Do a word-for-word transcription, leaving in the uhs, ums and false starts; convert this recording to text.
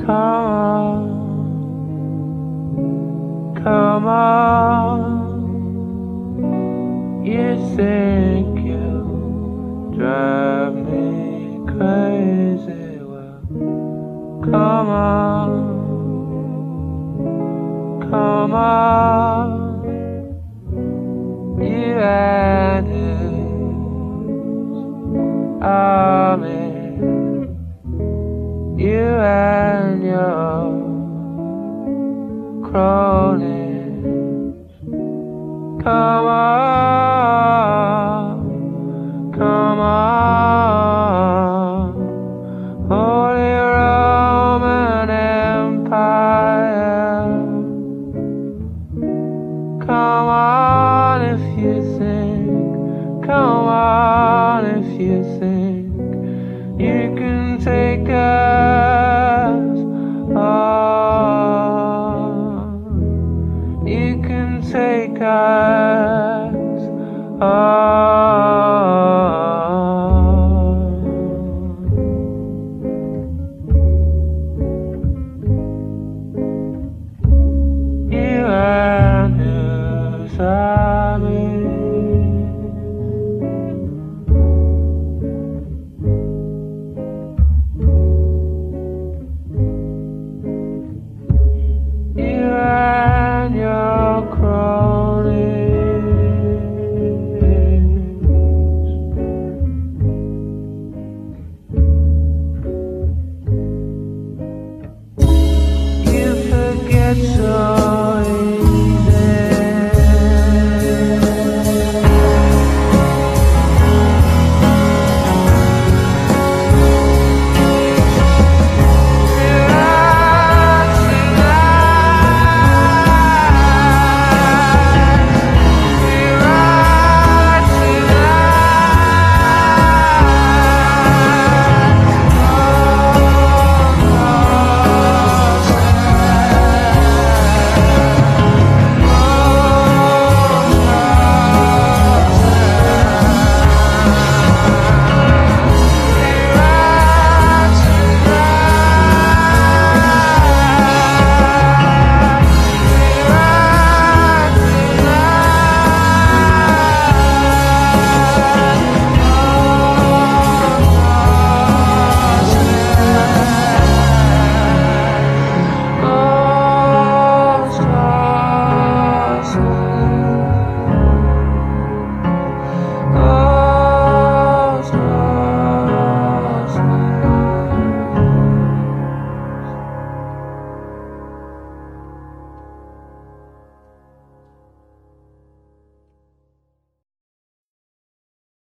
Come on, come on. You think you drive me crazy? Well, come on, come on. You and his army, you and your cronies. Come on, come on. Holy Roman Empire. Come on if you think, come on if you think you can take us.